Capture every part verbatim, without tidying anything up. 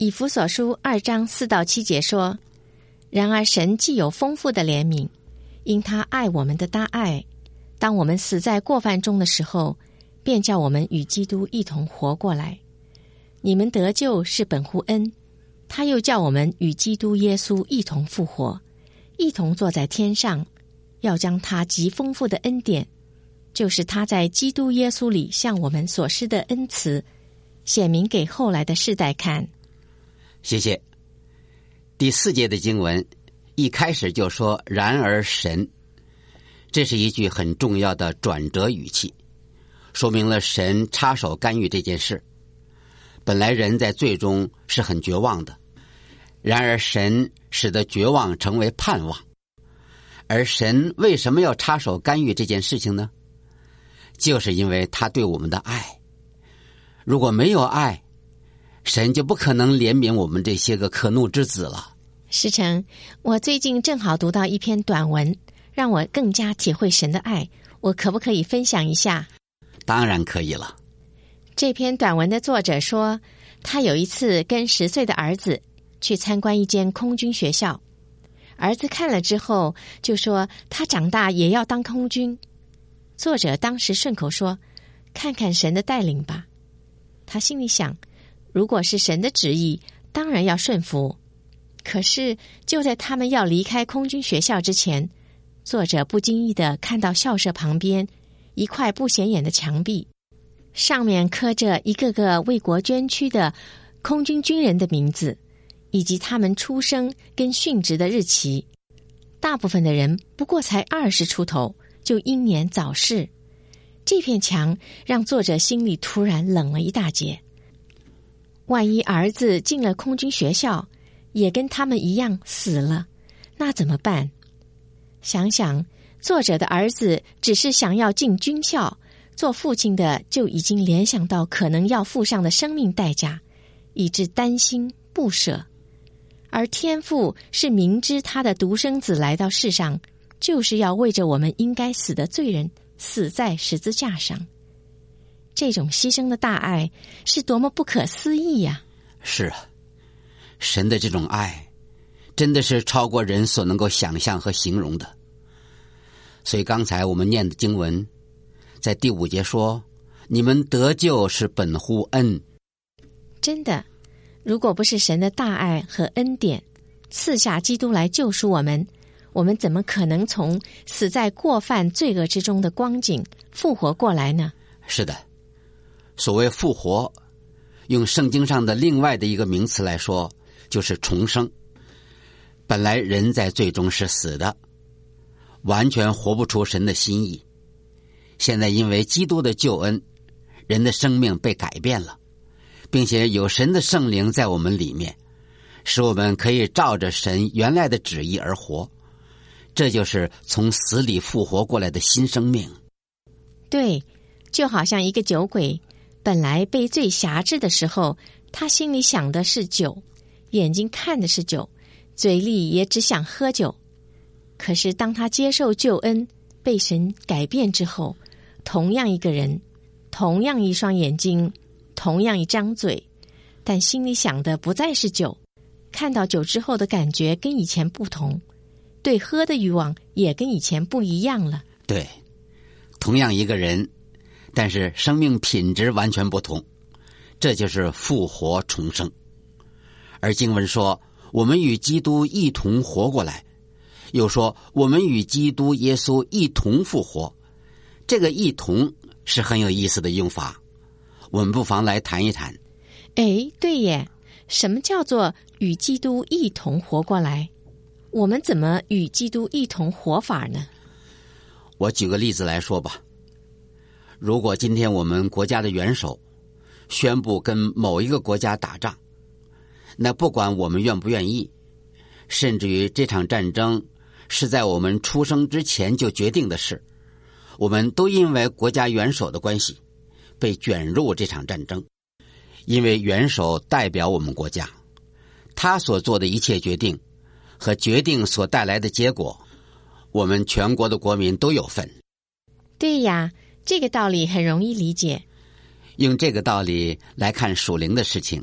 以弗所书二章四到七节说，然而神既有丰富的怜悯，因他爱我们的大爱，当我们死在过犯中的时候，便叫我们与基督一同活过来。你们得救是本乎恩，他又叫我们与基督耶稣一同复活，一同坐在天上，要将他极丰富的恩典，就是他在基督耶稣里向我们所施的恩慈，显明给后来的世代看。 谢谢。第四节的经文一开始就说然而神，这是一句很重要的转折语气，说明了神插手干预这件事。本来人在最终是很绝望的，然而神使得绝望成为盼望。而神为什么要插手干预这件事情呢？就是因为他对我们的爱。如果没有爱，神就不可能怜悯我们这些个可怒之子了。 师承，我最近正好读到一篇短文，让我更加体会神的爱，我可不可以分享一下？ 当然可以了。 这篇短文的作者说，他有一次跟十岁的儿子去参观一间空军学校，儿子看了之后就说他长大也要当空军。作者当时顺口说，看看神的带领吧。他心里想，如果是神的旨意，当然要顺服。可是就在他们要离开空军学校之前，作者不经意地看到校舍旁边一块不显眼的墙壁，上面刻着一个个为国捐躯的空军军人的名字，以及他们出生跟殉职的日期。大部分的人不过才二十出头，就英年早逝。这片墙让作者心里突然冷了一大截。万一儿子进了空军学校，也跟他们一样死了，那怎么办？想想作者的儿子只是想要进军校，做父亲的就已经联想到可能要付上的生命代价，以致担心不舍。而天父是明知他的独生子来到世上，就是要为着我们应该死的罪人死在十字架上。这种牺牲的大爱是多么不可思议呀！ 是啊，神的这种爱真的是超过人所能够想象和形容的。所以刚才我们念的经文在第五节说，你们得救是本乎恩。 真的，如果不是神的大爱和恩典赐下基督来救赎我们，我们怎么可能从死在过犯罪恶之中的光景复活过来呢？ 是的，所谓复活，用圣经上的另外的一个名词来说，就是重生。本来人在最终是死的，完全活不出神的心意。现在因为基督的救恩，人的生命被改变了，并且有神的圣灵在我们里面，使我们可以照着神原来的旨意而活。这就是从死里复活过来的新生命。 对，就好像一个酒鬼，本来被罪辖制的时候，他心里想的是酒，眼睛看的是酒，嘴里也只想喝酒。可是当他接受救恩，被神改变之后，同样一个人，同样一双眼睛，同样一张嘴，但心里想的不再是酒，看到酒之后的感觉跟以前不同，对喝的欲望也跟以前不一样了。 对，同样一个人，但是生命品质完全不同，这就是复活重生。而经文说，我们与基督一同活过来，又说我们与基督耶稣一同复活。这个一同是很有意思的用法，我们不妨来谈一谈。 哎，对耶，什么叫做与基督一同活过来？我们怎么与基督一同活法呢？ 我举个例子来说吧。如果今天我们国家的元首宣布跟某一个国家打仗，那不管我们愿不愿意，甚至于这场战争是在我们出生之前就决定的事，我们都因为国家元首的关系被卷入这场战争。因为元首代表我们国家，他所做的一切决定和决定所带来的结果，我们全国的国民都有份。 对呀，这个道理很容易理解。 用这个道理来看属灵的事情，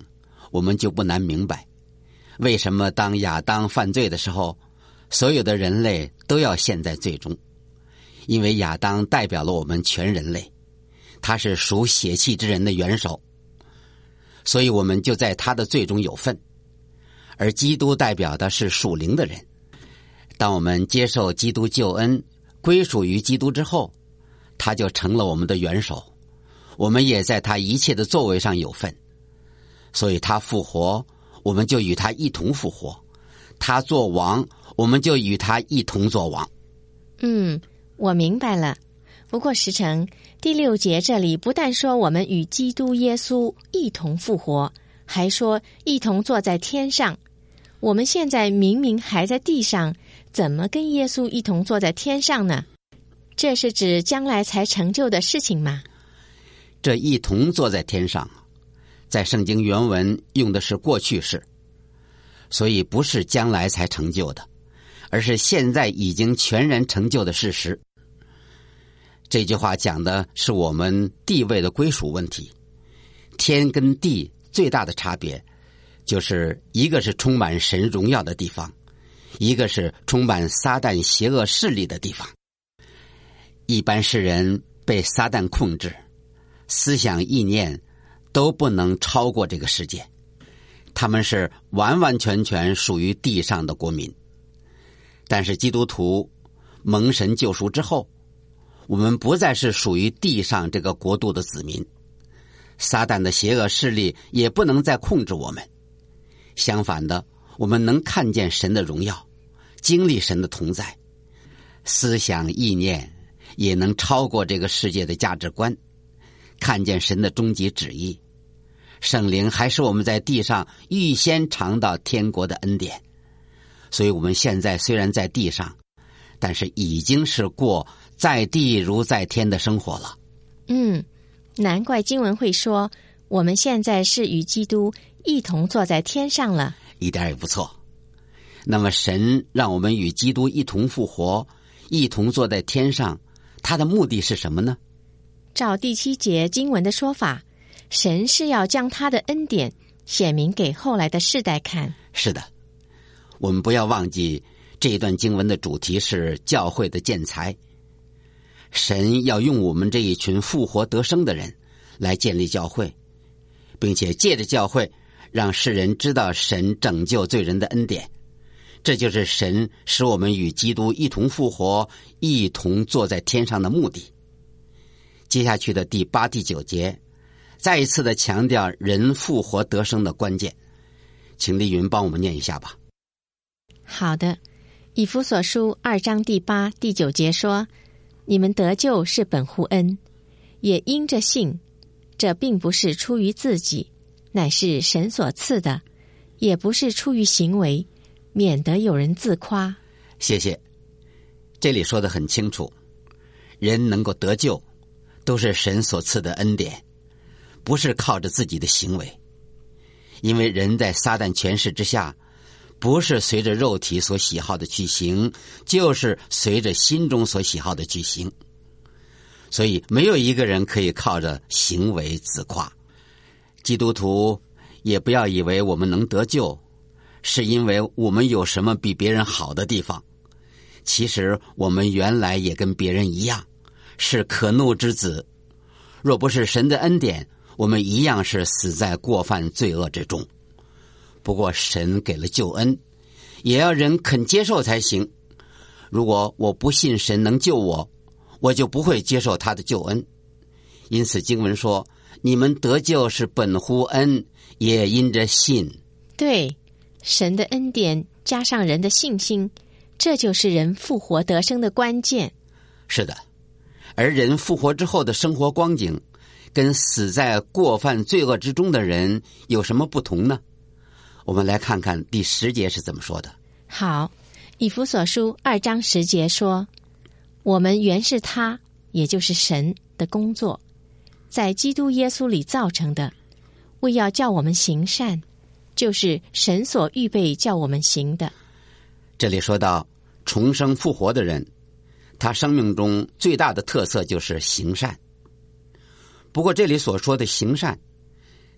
我们就不难明白，为什么当亚当犯罪的时候，所有的人类都要陷在罪中。因为亚当代表了我们全人类，他是属血气之人的元首，所以我们就在他的罪中有份。而基督代表的是属灵的人，当我们接受基督救恩，归属于基督之后，他就成了我们的元首，我们也在他一切的作为上有份。所以他复活，我们就与他一同复活；他做王，我们就与他一同做王。 嗯，我明白了。不过时成，第六节这里不但说我们与基督耶稣一同复活，还说一同坐在天上。我们现在明明还在地上，怎么跟耶稣一同坐在天上呢？这是指将来才成就的事情吗？ 这一同坐在天上，在圣经原文用的是过去式，所以不是将来才成就的，而是现在已经全然成就的事实。这句话讲的是我们地位的归属问题。天跟地最大的差别，就是一个是充满神荣耀的地方，一个是充满撒旦邪恶势力的地方。一般世人被撒旦控制，思想意念都不能超过这个世界，他们是完完全全属于地上的国民。但是基督徒蒙神救赎之后，我们不再是属于地上这个国度的子民，撒旦的邪恶势力也不能再控制我们。相反的，我们能看见神的荣耀，经历神的同在，思想意念也能超过这个世界的价值观，看见神的终极旨意。圣灵还是我们在地上预先尝到天国的恩典，所以我们现在虽然在地上，但是已经是过在地如在天的生活了。 嗯，难怪经文会说我们现在是与基督一同坐在天上了。 一点也不错。那么神让我们与基督一同复活，一同坐在天上，他的目的是什么呢？ 照第七节经文的说法，神是要将他的恩典显明给后来的世代看。 是的，我们不要忘记这一段经文的主题是教会的建材。神要用我们这一群复活得生的人来建立教会，并且借着教会让世人知道神拯救罪人的恩典。这就是神使我们与基督一同复活，一同坐在天上的目的。接下去的第八、第九节再一次的强调人复活得生的关键，请丽云帮我们念一下吧。 好的，以弗所书二章第八、第九节说，你们得救是本乎恩，也因着信，这并不是出于自己，乃是神所赐的，也不是出于行为，免得有人自夸。 谢谢。这里说得很清楚，人能够得救都是神所赐的恩典，不是靠着自己的行为。因为人在撒旦权势之下，不是随着肉体所喜好的去行，就是随着心中所喜好的去行。所以没有一个人可以靠着行为自夸。基督徒也不要以为我们能得救是因为我们有什么比别人好的地方，其实我们原来也跟别人一样，是可怒之子。若不是神的恩典，我们一样是死在过犯罪恶之中。不过神给了救恩，也要人肯接受才行。如果我不信神能救我，我就不会接受他的救恩。因此经文说，你们得救是本乎恩，也因着信。 对，神的恩典加上人的信心，这就是人复活得生的关键。 是的，而人复活之后的生活光景，跟死在过犯罪恶之中的人有什么不同呢？我们来看看第十节是怎么说的。 好，以弗所书二章十节说，我们原是他，也就是神的工作，在基督耶稣里造成的，为要叫我们行善，就是神所预备叫我们行的。 这里说到重生复活的人，他生命中最大的特色就是行善。不过这里所说的行善，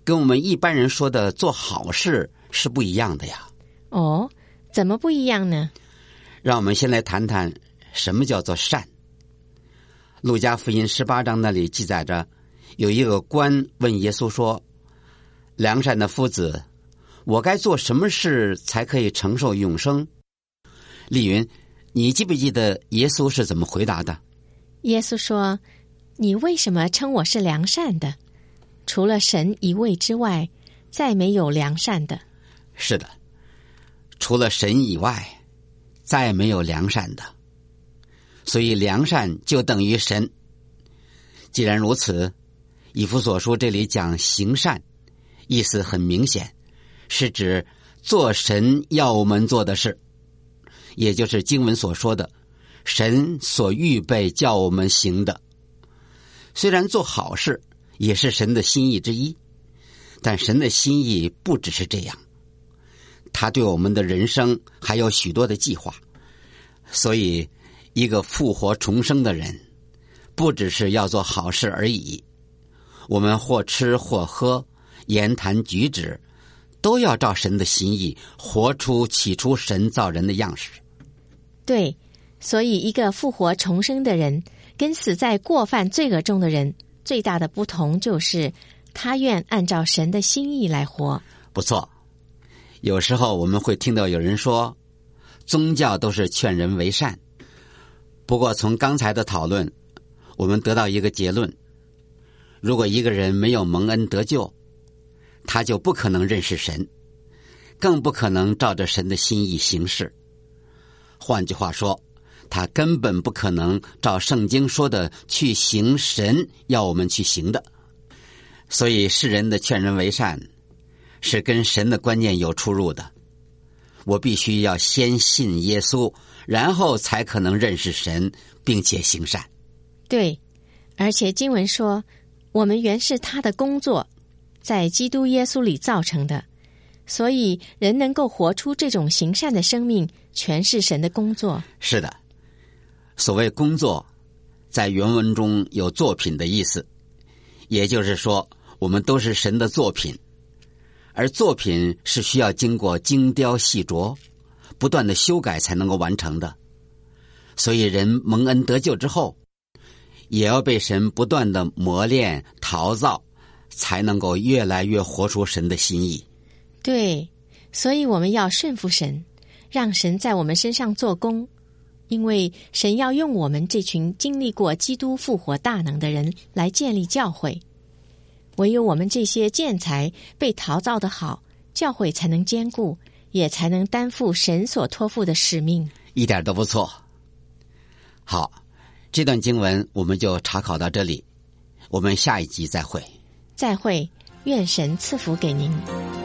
跟我们一般人说的做好事是不一样的呀。 哦，怎么不一样呢？ 让我们先来谈谈什么叫做善。路加福音十八章那里记载着，有一个官问耶稣说：良善的夫子，我该做什么事才可以承受永生？丽云，你记不记得耶稣是怎么回答的？ 耶稣说：你为什么称我是良善的？除了神一位之外，再没有良善的。 是的，除了神以外，再没有良善的。所以良善就等于神。既然如此，以弗所书这里讲行善，意思很明显，是指做神要我们做的事，也就是经文所说的神所预备叫我们行的。虽然做好事也是神的心意之一，但神的心意不只是这样，他对我们的人生还有许多的计划。所以一个复活重生的人不只是要做好事而已，我们或吃或喝，言谈举止都要照神的心意活出起初神造人的样式。 对，所以一个复活重生的人跟死在过犯罪恶中的人最大的不同就是他愿按照神的心意来活。 不错，有时候我们会听到有人说宗教都是劝人为善，不过从刚才的讨论我们得到一个结论，如果一个人没有蒙恩得救，他就不可能认识神，更不可能照着神的心意行事。换句话说，他根本不可能照圣经说的去行神要我们去行的。所以世人的劝人为善是跟神的观念有出入的。我必须要先信耶稣，然后才可能认识神并且行善。 对，而且经文说我们原是他的工作，在基督耶稣里造成的，所以人能够活出这种行善的生命，全是神的工作。 是的，所谓工作在原文中有作品的意思，也就是说我们都是神的作品，而作品是需要经过精雕细琢不断的修改才能够完成的。所以人蒙恩得救之后，也要被神不断的磨练陶造，才能够越来越活出神的心意。 对，所以我们要顺服神，让神在我们身上做工，因为神要用我们这群经历过基督复活大能的人来建立教会。唯有我们这些建材被陶造的好，教会才能坚固，也才能担负神所托付的使命。 一点都不错。好，这段经文我们就查考到这里，我们下一集再会。 再会，愿神赐福给您。